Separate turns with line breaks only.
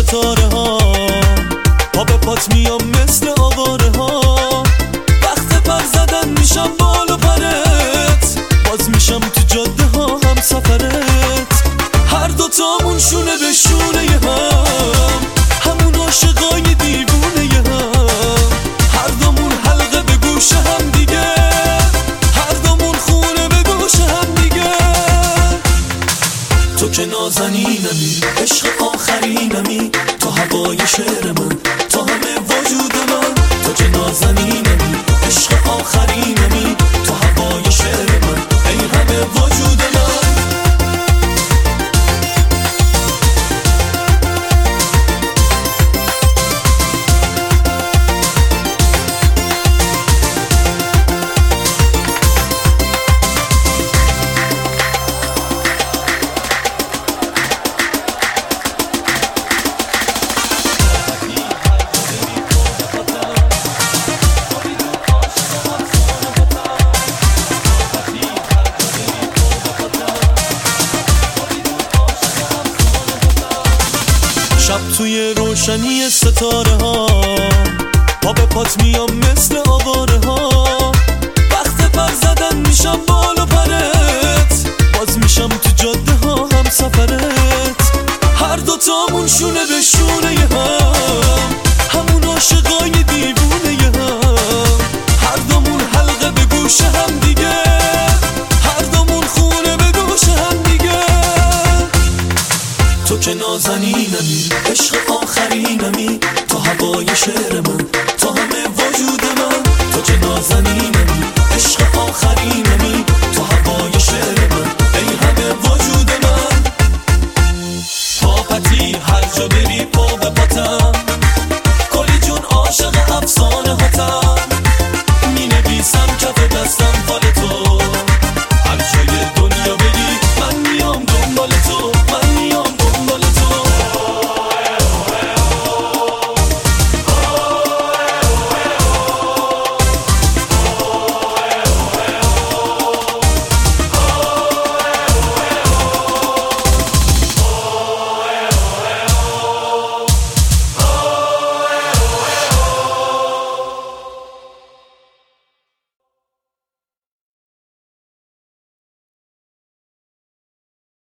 ستاره ها، پا به پات میام مثل آواره ها. وقت پر زدن میشم بال و پرت، باز میشم تو جاده ها هم سفرت. هر دوتامون شونه به شونه هم، همون عاشقای دیوونه هم. هر دومون حلقه به گوش هم دیگه، هر دومون خونه به گوش هم دیگه. تو که نازنینمی، عشق آخرینمی، تو هوای شعر من، تو همه وجود من. تو که نازنینمی، عشق آخرینمی، تو هوای شعر من، ای همه وجود من. شب توی روشنی ستاره ها، پا به پات میام مثل آواره ها. وقت پر زدن میشم بال و پرت، باز میشم تو جاده ها هم سفرت. هر دوتامون شونه به شونه هم، همون عاشقای دیوونه هم. هر دومون حلقه به گوش هم دیگه، هر دومون خونه به گوش هم دیگه. تو که نازنینمی، عشق